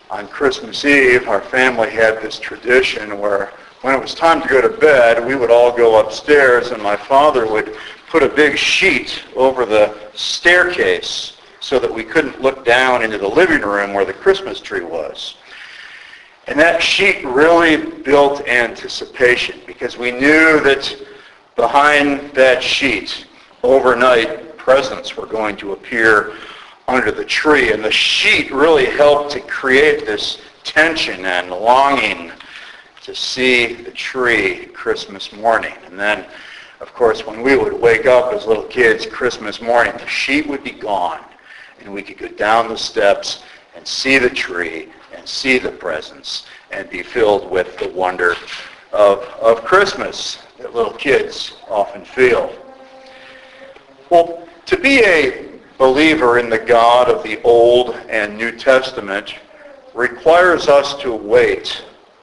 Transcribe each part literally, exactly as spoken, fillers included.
on Christmas Eve, our family had this tradition where when it was time to go to bed, we would all go upstairs and my father would put a big sheet over the staircase so that we couldn't look down into the living room where the Christmas tree was. And that sheet really built anticipation because we knew that behind that sheet, overnight, presents were going to appear under the tree. And the sheet really helped to create this tension and longing to see the tree Christmas morning. And then, of course, when we would wake up as little kids Christmas morning, the sheet would be gone. And we could go down the steps and see the tree and see the presents and be filled with the wonder of, of Christmas that little kids often feel. Well, to be a believer in the God of the Old and New Testament requires us to wait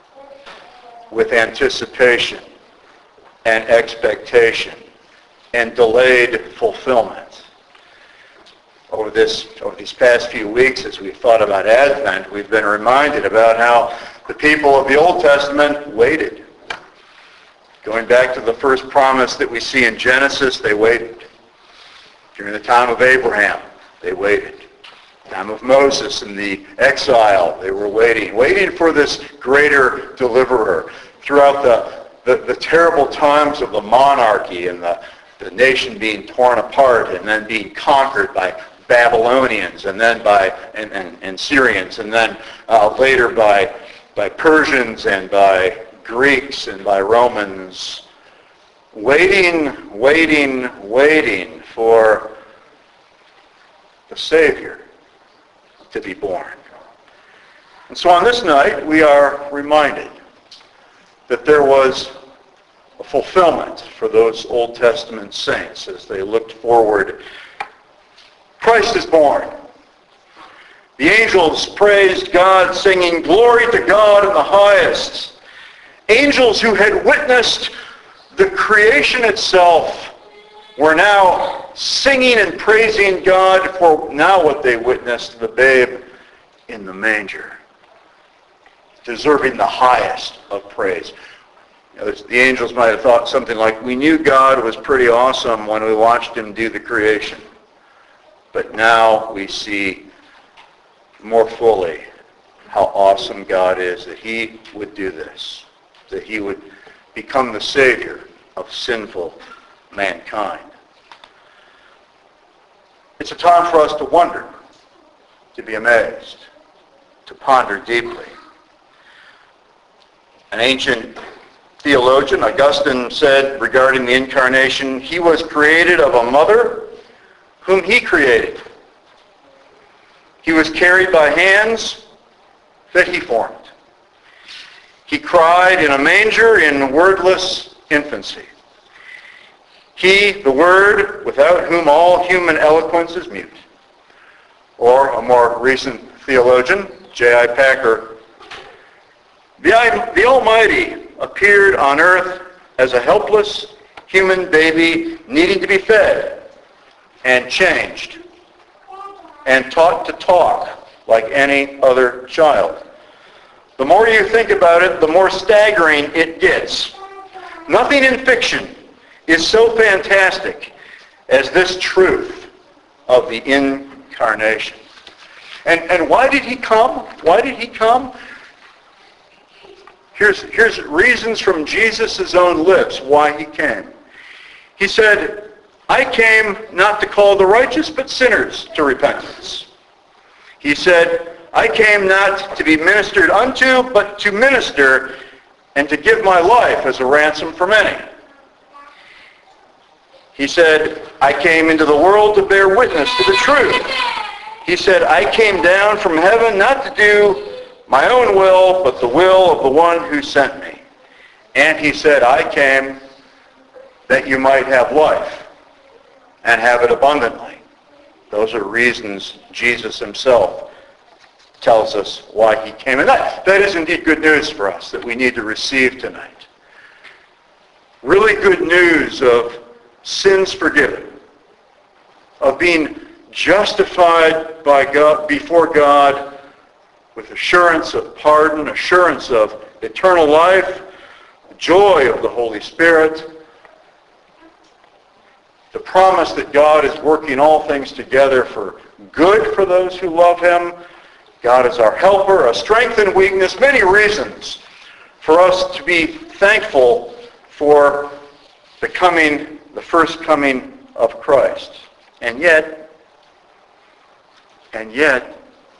with anticipation and expectation and delayed fulfillment. Over this, over these past few weeks, as we've thought about Advent, we've been reminded about how the people of the Old Testament waited. Going back to the first promise that we see in Genesis, they waited. During the time of Abraham, they waited. The time of Moses in the exile, they were waiting, waiting for this greater deliverer. Throughout the, the, the terrible times of the monarchy and the, the nation being torn apart and then being conquered by Babylonians and then by and, and, and Syrians and then uh, later by by Persians and by Greeks and by Romans, waiting, waiting, waiting for the Savior to be born. And so on this night, we are reminded that there was a fulfillment for those Old Testament saints as they looked forward. Christ is born. The angels praised God, singing, "Glory to God in the highest." Angels who had witnessed the creation itself were now singing and praising God for now what they witnessed, the babe in the manger, deserving the highest of praise. You know, the angels might have thought something like, "We knew God was pretty awesome when we watched him do the creation. But now we see more fully how awesome God is, that he would do this, that he would become the Savior of sinful mankind." It's a time for us to wonder, to be amazed, to ponder deeply. An ancient theologian, Augustine, said regarding the incarnation, "He was created of a mother whom he created. He was carried by hands that he formed. He cried in a manger in wordless infancy. He, the Word, without whom all human eloquence is mute." Or a more recent theologian, J I Packer, the, the Almighty appeared on earth as a helpless human baby needing to be fed and changed and taught to talk like any other child. The more you think about it, the more staggering it gets. Nothing in fiction is so fantastic as this truth of the incarnation. And, and why did he come? Why did he come? Here's, here's reasons from Jesus' own lips why he came. He said, "I came not to call the righteous, but sinners to repentance." He said, "I came not to be ministered unto, but to minister and to give my life as a ransom for many." He said, "I came into the world to bear witness to the truth." He said, "I came down from heaven not to do my own will, but the will of the one who sent me." And he said, "I came that you might have life and have it abundantly." Those are reasons Jesus himself tells us why he came. And that, that is indeed good news for us that we need to receive tonight. Really good news of sins forgiven, of being justified by God, before God with assurance of pardon, assurance of eternal life, the joy of the Holy Spirit, the promise that God is working all things together for good for those who love him. God is our helper, a strength in weakness, many reasons for us to be thankful for the coming, the first coming of Christ. And yet, and yet,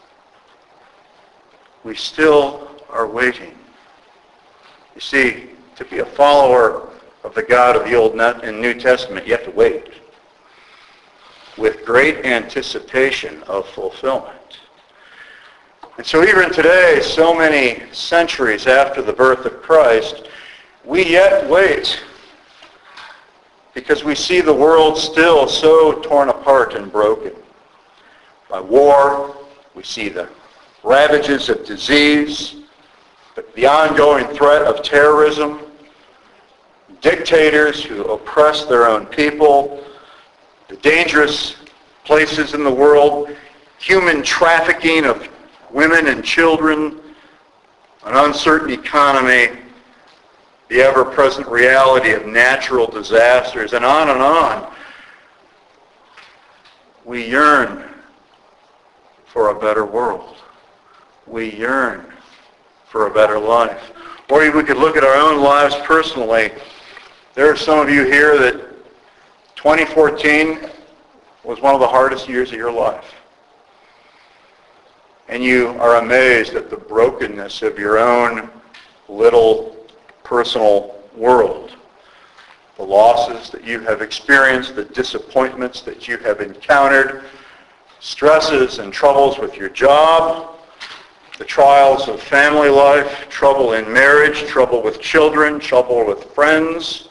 we still are waiting. You see, to be a follower of the God of the Old and New Testament, you have to wait with great anticipation of fulfillment. And so even today, so many centuries after the birth of Christ, we yet wait because we see the world still so torn apart and broken by war. We see the ravages of disease, the ongoing threat of terrorism, dictators who oppress their own people, the dangerous places in the world, human trafficking of women and children, an uncertain economy, the ever-present reality of natural disasters, and on and on. We yearn for a better world. We yearn for a better life. Or we could look at our own lives personally. There are some of you here that twenty fourteen was one of the hardest years of your life. And you are amazed at the brokenness of your own little personal world. The losses that you have experienced, the disappointments that you have encountered, stresses and troubles with your job, the trials of family life, trouble in marriage, trouble with children, trouble with friends,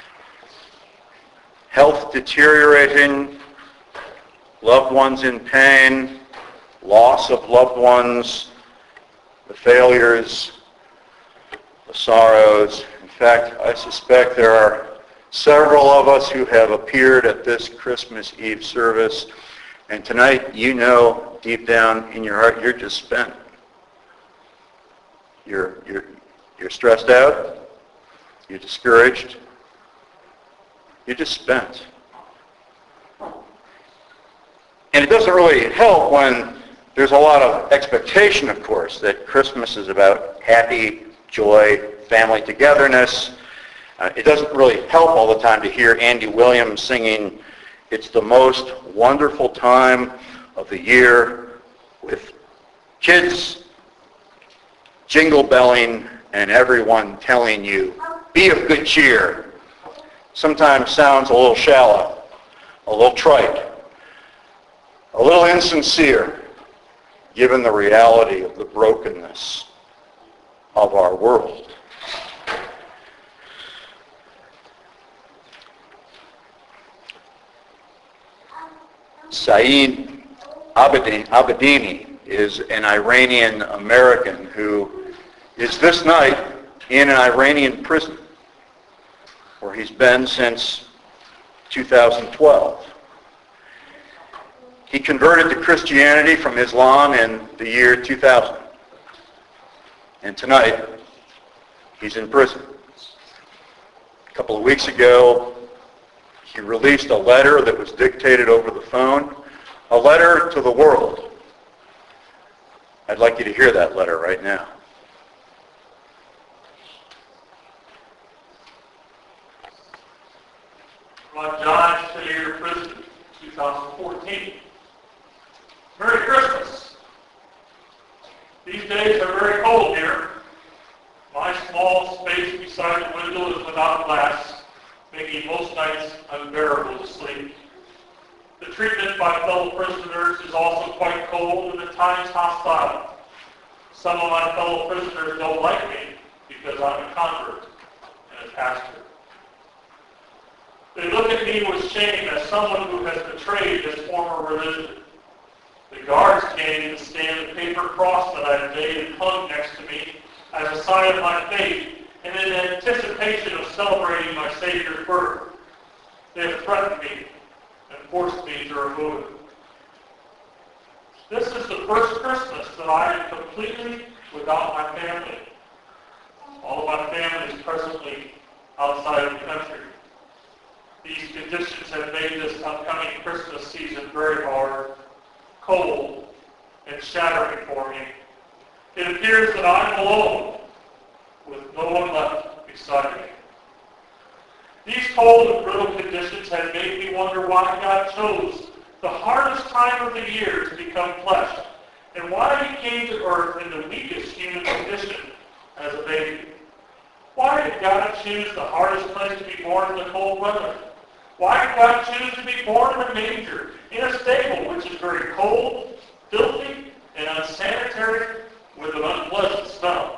health deteriorating, loved ones in pain, loss of loved ones, the failures, the sorrows. In fact, I suspect there are several of us who have appeared at this Christmas Eve service, and tonight you know deep down in your heart you're just spent. You're, you're, you're stressed out, you're discouraged, you're just spent. And it doesn't really help when there's a lot of expectation, of course, that Christmas is about happy, joy, family togetherness. Uh, it doesn't really help all the time to hear Andy Williams singing, "It's the most wonderful time of the year," with kids jingle belling and everyone telling you, "Be of good cheer." Sometimes sounds a little shallow, a little trite, a little insincere, given the reality of the brokenness of our world. Saeed Abedin, Abedini is an Iranian American who is this night in an Iranian prison where he's been since two thousand twelve. He converted to Christianity from Islam in the year two thousand. And tonight, he's in prison. A couple of weeks ago, he released a letter that was dictated over the phone, a letter to the world. I'd like you to hear that letter right now. Well, John, to your prison, two thousand fourteen. Merry Christmas. These days are very cold here. My small space beside the window is without glass, making most nights unbearable to sleep. The treatment by fellow prisoners is also quite cold and at times hostile. Some of my fellow prisoners don't like me because I'm a convert and a pastor. They look at me with shame as someone who has betrayed his former religion. The guards came to stand the paper cross that I had made and hung next to me as a sign of my faith and in anticipation of celebrating my Savior's birth. They have threatened me and forced me to remove it. This is the first Christmas that I am completely without my family. All of my family is presently outside of the country. These conditions have made this upcoming Christmas season very hard, cold, and shattering for me. It appears that I'm alone, with no one left beside me. These cold and brittle conditions have made me wonder why God chose the hardest time of the year to become flesh, and why he came to earth in the weakest human condition as a baby. Why did God choose the hardest place to be born in the cold weather? Why did God choose to be born in a manger, in a stable which is very cold, filthy, and unsanitary, with an unpleasant smell?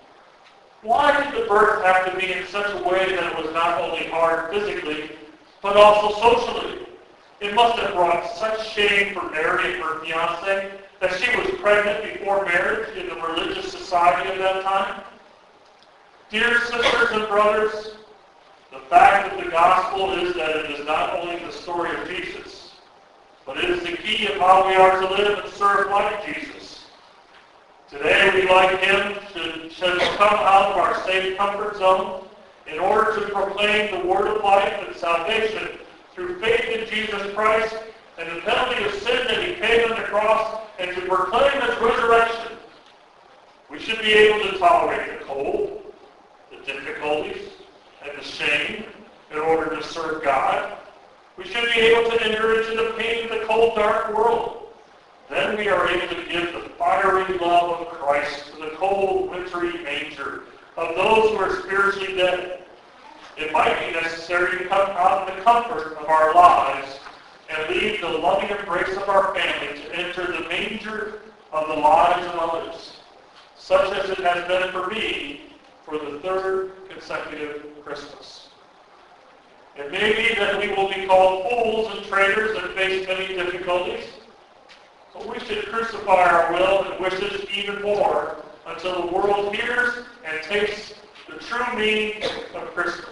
Why did the birth have to be in such a way that it was not only hard physically, but also socially? It must have brought such shame for Mary and her fiancé that she was pregnant before marriage in the religious society of that time. Dear sisters and brothers, the fact of the gospel is that it is not only the story of Jesus, but it is the key of how we are to live and serve like Jesus. Today we, like him, should, should come out of our safe comfort zone in order to proclaim the word of life and salvation through faith in Jesus Christ and the penalty of sin that he paid on the cross, and to proclaim his resurrection. We should be able to tolerate the cold, the difficulties, and the shame in order to serve God. We should be able to enter into the pain of the cold, dark world. Then we are able to give the fiery love of Christ to the cold, wintry manger of those who are spiritually dead. It might be necessary to come out of the comfort of our lives and leave the loving embrace of our family to enter the manger of the lives of others, such as it has been for me for the third consecutive Christmas. It may be that we will be called fools and traitors and face many difficulties, but we should crucify our will and wishes even more until the world hears and tastes the true meaning of Christmas.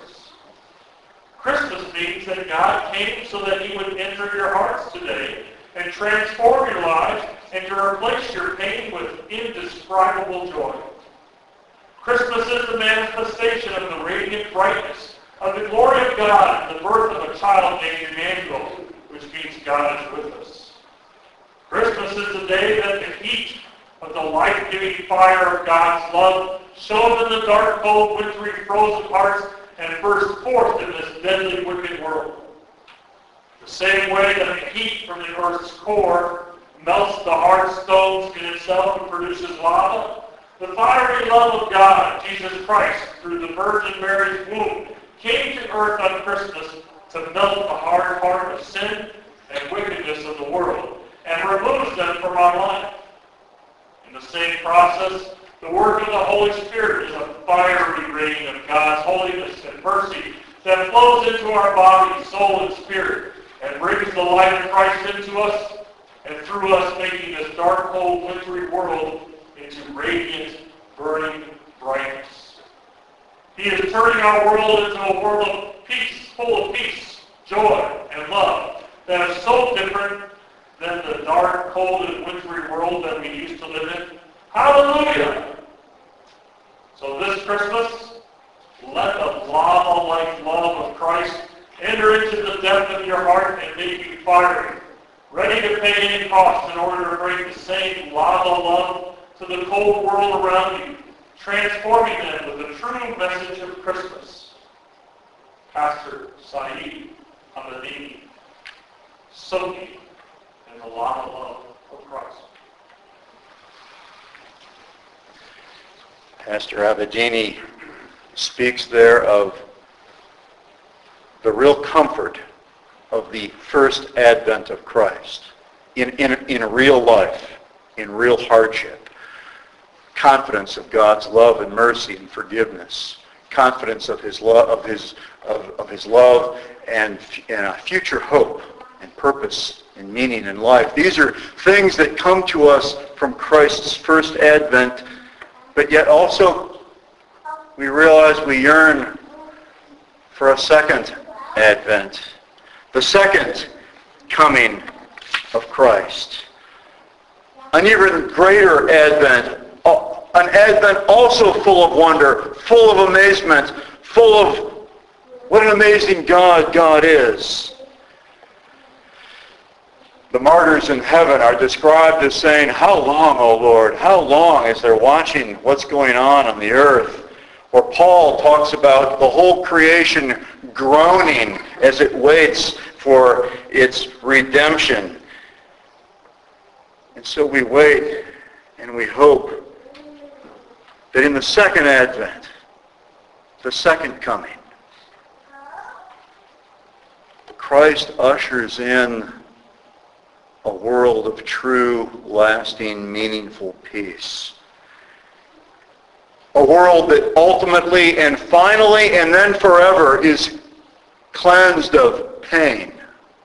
Christmas means that God came so that he would enter your hearts today and transform your lives and to replace your pain with indescribable joy. Christmas is the manifestation of the radiant brightness of the glory of God and the birth of a child named Emmanuel, which means God is with us. Christmas is the day that the heat of the life-giving fire of God's love shone in the dark, cold, wintry, frozen hearts and burst forth in this deadly, wicked world. The same way that the heat from the earth's core melts the hard stones in itself and produces lava, the fiery love of God, Jesus Christ, through the Virgin Mary's womb, came to earth on Christmas to melt the hard heart of sin and wickedness of the world and removes them from our life. In the same process, the work of the Holy Spirit is a fiery rain of God's holiness and mercy that flows into our body, soul, and spirit and brings the light of Christ into us and through us, making this dark, cold, wintry world into radiant, burning brightness. He is turning our world into a world of peace, full of peace, joy, and love that is so different than the dark, cold, and wintry world that we used to live in. Hallelujah! So this Christmas, let the lava-like love of Christ enter into the depth of your heart and make you fiery, ready to pay any cost in order to bring the same lava love to the cold world around you, transforming them with the true message of Christmas. Pastor Saeed Ahmadini, soaking in the lava love of Christ. Pastor Abedini speaks there of the real comfort of the first advent of Christ in, in, in real life, in real hardship. Confidence of God's love and mercy and forgiveness. Confidence of his love, of his, of, of his love and, and a future hope and purpose and meaning in life. These are things that come to us from Christ's first advent, but yet also we realize we yearn for a second advent, the second coming of Christ. an even greater Advent, an Advent also full of wonder, full of amazement, full of what an amazing God God is. The martyrs in heaven are described as saying, "How long, O Lord? How long?" as they're watching what's going on on the earth. Or Paul talks about the whole creation groaning as it waits for its redemption. And so we wait and we hope that in the second advent, the second coming, Christ ushers in a world of true, lasting, meaningful peace. A world that ultimately and finally and then forever is cleansed of pain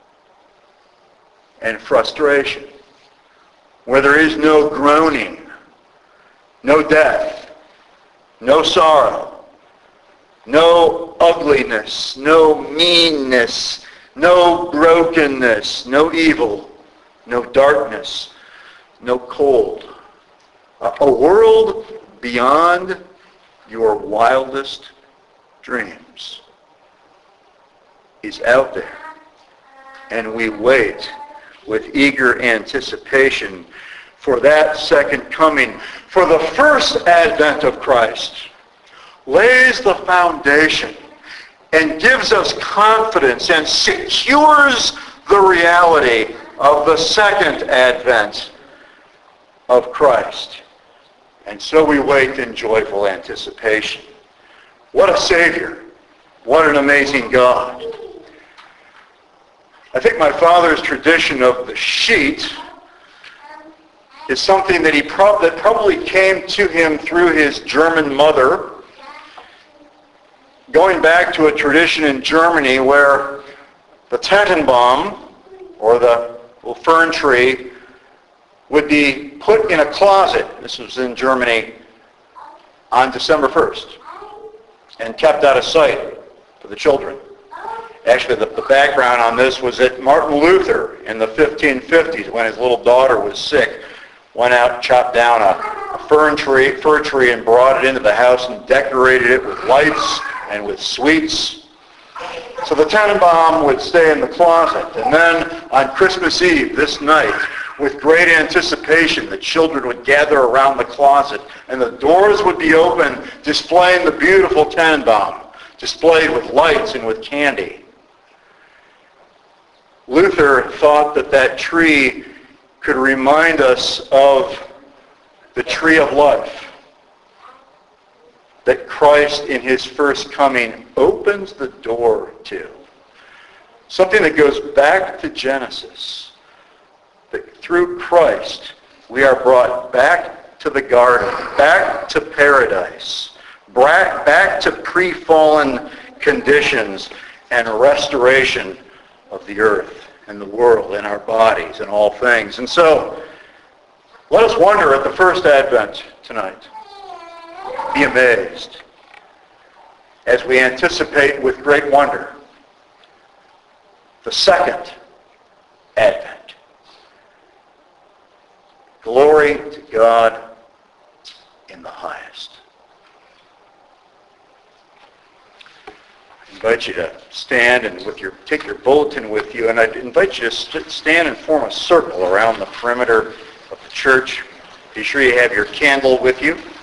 and frustration, where there is no groaning, no death, no sorrow, no ugliness, no meanness, no brokenness, no evil, no darkness, no cold. A, a world beyond your wildest dreams is out there. And we wait with eager anticipation for that second coming. For the first advent of Christ lays the foundation and gives us confidence and secures the reality of the second advent of Christ. And so we wait in joyful anticipation. What a Savior. What an amazing God. I think my father's tradition of the sheet is something that he prob- that probably came to him through his German mother, going back to a tradition in Germany where the Tannenbaum, or the fern tree, would be put in a closet. This was in Germany on December first, and kept out of sight for the children. Actually, the, the background on this was that Martin Luther, in the fifteen fifties, when his little daughter was sick, went out and chopped down a, a fern tree, fir tree and brought it into the house and decorated it with lights and with sweets. So the Tannenbaum would stay in the closet. And then on Christmas Eve, this night, with great anticipation, the children would gather around the closet and the doors would be open, displaying the beautiful Tannenbaum, displayed with lights and with candy. Luther thought that that tree could remind us of the tree of life that Christ in his first coming opens the door to. Something that goes back to Genesis. That through Christ we are brought back to the garden, back to paradise, back, back to pre-fallen conditions and restoration of the earth and the world and our bodies and all things. And so, let us wonder at the first advent tonight. Be amazed as we anticipate with great wonder the second advent. Glory to God in the highest. I invite you to stand and with your take your bulletin with you, and I invite you to st- stand and form a circle around the perimeter of the church. Be sure you have your candle with you.